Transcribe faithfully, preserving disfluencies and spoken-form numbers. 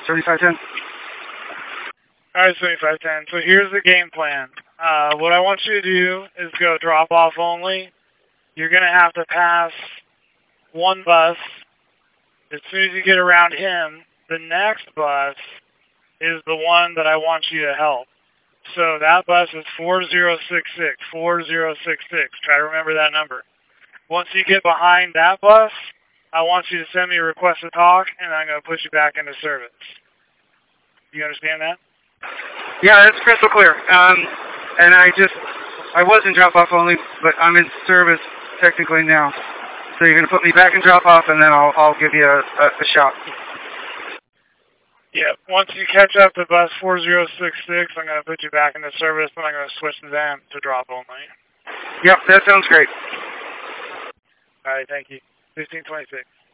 seventy-five ten. Alright, seventy-five ten. So here's the game plan. Uh, what I want you to do is go drop off only. You're going to have to pass one bus. As soon as you get around him, the next bus is the one that I want you to help. So that bus is four zero six six, four zero six six. Try to remember that number. Once you get behind that bus, I want you to send me a request to talk, and I'm going to push you back into service. You understand that? Yeah, that's crystal clear. Um, and I just, I was in drop-off only, but I'm in service technically now. So you're going to put me back in drop-off, and then I'll, I'll give you a, a, a shot. Yeah, once you catch up to bus four zero six six, I'm going to put you back into service, and I'm going to switch them to drop only. Yep, that sounds great. All right, thank you. fifteen twenty-six.